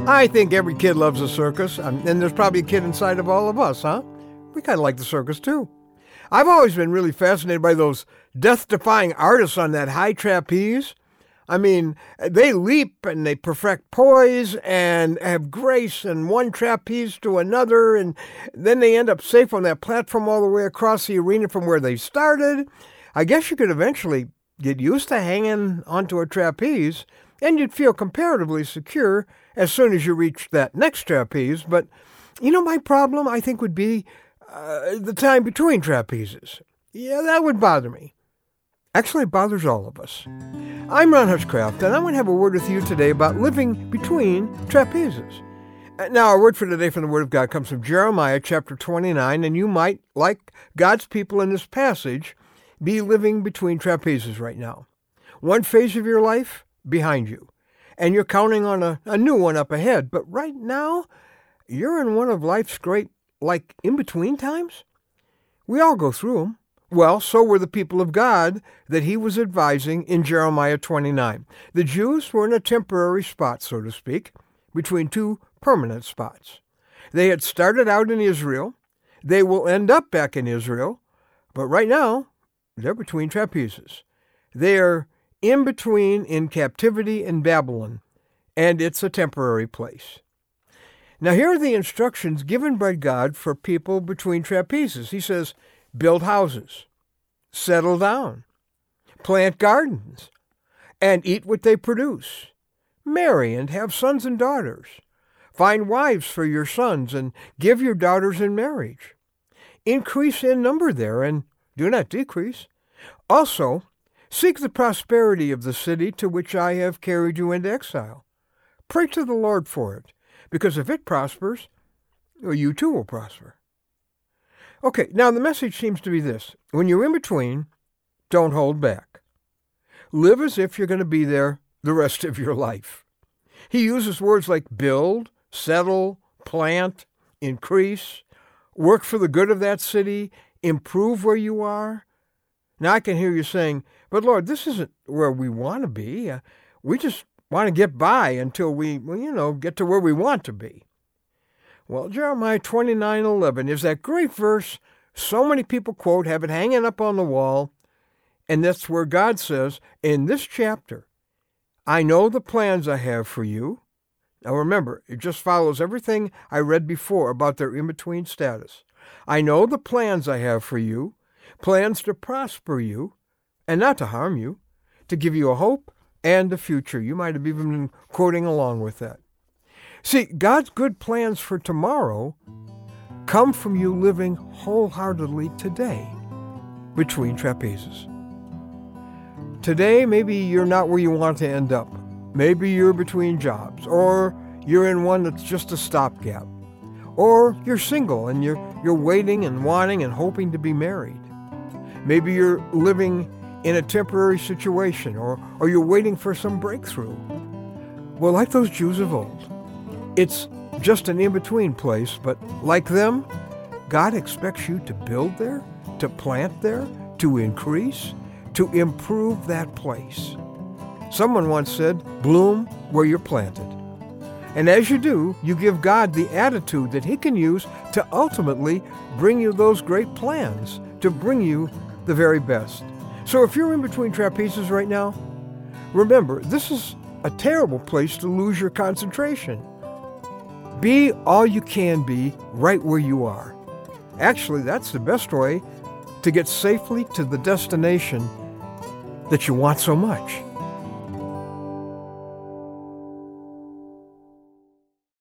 I think every kid loves a circus, and there's probably a kid inside of all of us, huh? We kind of like the circus, too. I've always been really fascinated by those death-defying artists on that high trapeze. I mean, they leap and they perfect poise and have grace in one trapeze to another, and then they end up safe on that platform all the way across the arena from where they started. I guess you could eventually get used to hanging onto a trapeze, and you'd feel comparatively secure as soon as you reach that next trapeze. But, my problem, I think, would be the time between trapezes. Yeah, that would bother me. Actually, it bothers all of us. I'm Ron Hutchcraft, and I want to have a word with you today about living between trapezes. Now, our word for today from the Word of God comes from Jeremiah chapter 29, and you might, like God's people in this passage, be living between trapezes right now. One phase of your life behind you, and you're counting on a new one up ahead. But right now, you're in one of life's great, in-between times. We all go through them. Well, so were the people of God that he was advising in Jeremiah 29. The Jews were in a temporary spot, so to speak, between two permanent spots. They had started out in Israel. They will end up back in Israel. But right now, they're between trapezes. They are in between in captivity in Babylon, and it's a temporary place. Now, here are the instructions given by God for people between trapezes. He says, build houses, settle down, plant gardens, and eat what they produce. Marry and have sons and daughters. Find wives for your sons and give your daughters in marriage. Increase in number there and do not decrease. Also, seek the prosperity of the city to which I have carried you into exile. Pray to the Lord for it, because if it prospers, you too will prosper. Okay, now the message seems to be this. When you're in between, don't hold back. Live as if you're going to be there the rest of your life. He uses words like build, settle, plant, increase, work for the good of that city, improve where you are. Now I can hear you saying, but Lord, this isn't where we want to be. We just want to get by until we, get to where we want to be. Well, Jeremiah 29:11 is that great verse so many people quote, have it hanging up on the wall, and that's where God says, in this chapter, I know the plans I have for you. Now remember, it just follows everything I read before about their in-between status. I know the plans I have for you, plans to prosper you, and not to harm you, to give you a hope and a future. You might have even been quoting along with that. See, God's good plans for tomorrow come from you living wholeheartedly today between trapezes. Today, maybe you're not where you want to end up. Maybe you're between jobs, or you're in one that's just a stopgap. Or you're single and you're waiting and wanting and hoping to be married. Maybe you're living in a temporary situation, or you're waiting for some breakthrough. Well, like those Jews of old, it's just an in-between place, but like them, God expects you to build there, to plant there, to increase, to improve that place. Someone once said, bloom where you're planted. And as you do, you give God the attitude that he can use to ultimately bring you those great plans, to bring you the very best. So if you're in between trapezes right now, remember, this is a terrible place to lose your concentration. Be all you can be right where you are. Actually, that's the best way to get safely to the destination that you want so much.